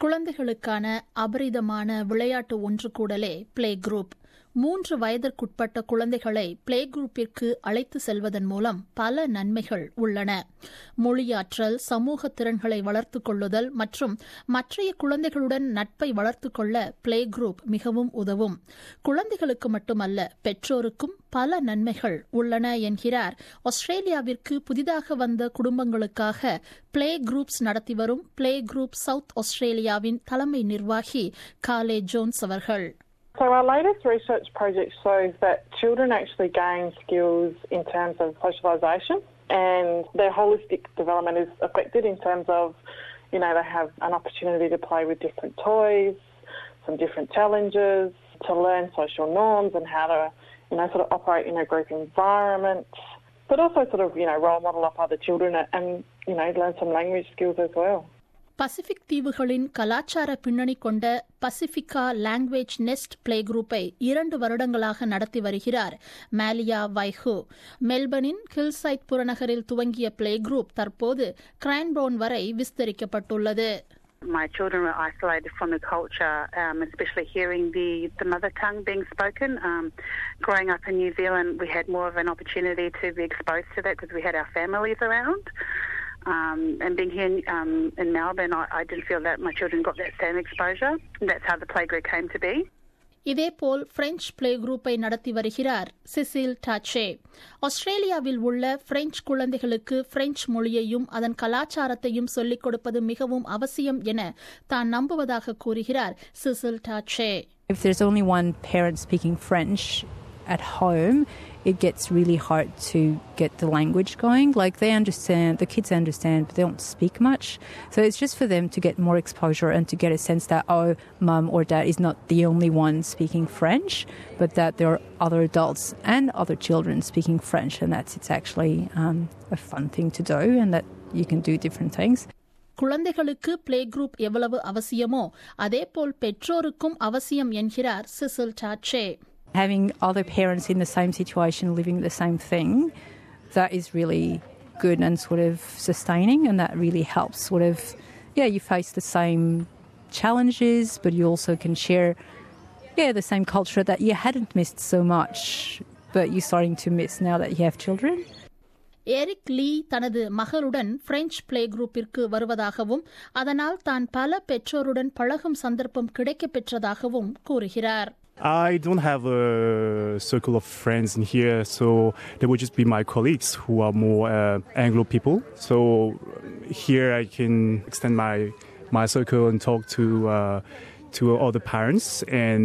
குழந்தைகளுக்கான அபரிதமான விளையாட்டு ஒன்று கூடலே பிளே குரூப். 3 வயதிற்குட்பட்ட குழந்தைகளை பிளே குரூப்பிற்கு அழைத்து செல்வதன் மூலம் பல நன்மைகள் உள்ளன. மொழியாற்றல், சமூக திறன்களை வளர்த்துக் கொள்ளுதல் மற்றும் மற்றைய குழந்தைகளுடன் நட்பை வளர்த்துக் கொள்ள பிளே குரூப் மிகவும் உதவும். குழந்தைகளுக்கு மட்டுமல்ல, பெற்றோருக்கும் பல நன்மைகள் உள்ளன என்கிறார் ஆஸ்திரேலியாவிற்கு புதிதாக வந்த குடும்பங்களுக்காக பிளே குரூப்ஸ் நடத்தி வரும் பிளே குரூப் சவுத் ஆஸ்திரேலியாவின் தலைமை நிர்வாகி காலே ஜோன்ஸ் அவர்கள். So our latest research project shows that children actually gain skills in terms of socialisation, and their holistic development is affected in terms of, they have an opportunity to play with different toys, some different challenges, to learn social norms and how to, sort of operate in a group environment, but also sort of, role model up other children and, learn some language skills as well. Pacific தீவுகளின் கலாச்சார பின்னணி கொண்ட பசிபிகா language next play குரூப்பை 2 வருடங்களாக நடத்தி வருகிறார் மேலியா வைஹூ. மெல்பர்னின் hillside புறநகரில் துவங்கிய play group தற்போது கிரான்பவுன் வரை விஸ்தரிக்கப்பட்டுள்ளது. My children were isolated from the culture, especially hearing the mother tongue being spoken. Growing up in New Zealand, we had more of an opportunity to be exposed to that because we had our families around. And being here in Melbourne, I didn't feel that my children got that same exposure. That's how the playgroup came to be. இதேபோல் French play குரூப்பை நடத்தி வருகிறார் Cecil டாச்சே. ஆஸ்திரேலியாவில் உள்ள French குழந்தைகளுக்கு French மொழியையும் அதன் கலாச்சாரத்தையும் சொல்லிக் கொடுப்பது மிகவும் அவசியம் என தான் நம்புவதாக கூறுகிறார் சிசில் டாச்சே. If there's only one parent speaking French at home, it gets really hard to get the language going. Like the kids understand, but they don't speak much. So it's just for them to get more exposure and to get a sense that, mum or dad is not the only one speaking French, but that there are other adults and other children speaking French, and it's actually a fun thing to do, and that you can do different things. குழந்தைகளுக்கு play group எவ்வளவு அவசியமோ அதேபோல் பெற்றோருக்கும் அவசியம் என்கிறார் Cecil டாச்சே. Having other parents in the same situation living the same thing, that is really good and sort of sustaining, and that really helps you face the same challenges, but you also can share the same culture that you hadn't missed so much, but you're starting to miss now that you have children. Eric Lee தனது மகளுடன் French play குரூப்பிற்கு வருவதாகவும் அதனால் தான் பல பெற்றோருடன் பழகும் சந்தர்ப்பம் கிடைக்கப் பெற்றதாகவும் கூறுகிறார். I don't have a circle of friends in here, so they would just be my colleagues who are more Anglo people. So here I can extend my circle and talk to all the parents, and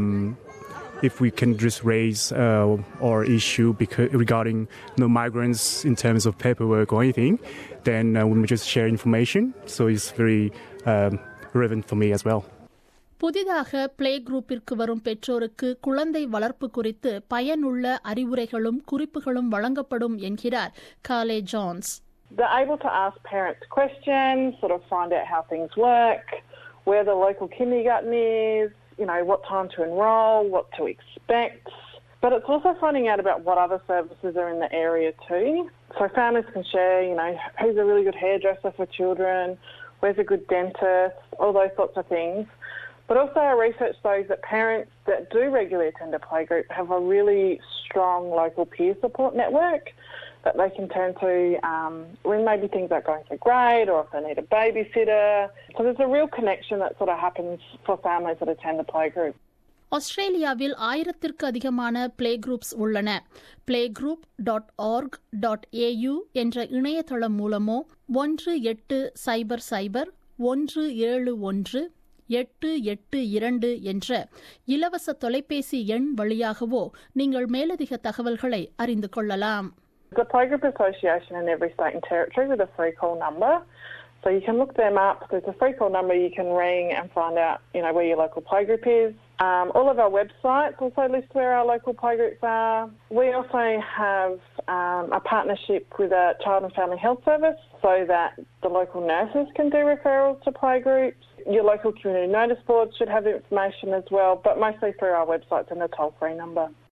if we can just raise our issue regarding migrants in terms of paperwork or anything, then we may just share information. So it's very relevant for me as well. புதிதாக play குரூப்பிற்கு வரும் பெற்றோருக்கு குழந்தை வளர்ப்பு குறித்து பயனுள்ள அறிவுரைகளும் குறிப்புகளும் வழங்கப்படும் என்கிறார் Callie Jones. They're able to ask parents questions, sort of find out how things work, where the local kindergarten is, what time to enrol, what to expect. But it's also finding out about what other services are in the area too. So families can share, who's a really good hairdresser for children, where's a good dentist, all those sorts of things. But also our research shows that parents that do regularly attend a playgroup have a really strong local peer support network that they can turn to when maybe things aren't going so great or if they need a babysitter. So there's a real connection that sort of happens for families that attend the playgroup. ஆஸ்திரேலியாவில் 1000ற்கு அதிகமான play groups உள்ளன. playgroup.org.au என்ற இணையதளம் மூலமோ 1800-171-882 என்ற இலவச தொலைபேசி எண் வழியாகவோ நீங்கள் மேலதிக தகவல்களை அறிந்து கொள்ளலாம். The Playgroup Association in every state and territory with a free call number. So you can look them up. There's a free call number you can ring and find out, where your local playgroup is. All of our websites also list where our local playgroups are. We also have a partnership with a Child and Family Health Service so that the local nurses can do referrals to playgroups. Your local community notice boards should have information as well, but mostly through our websites and the toll-free number.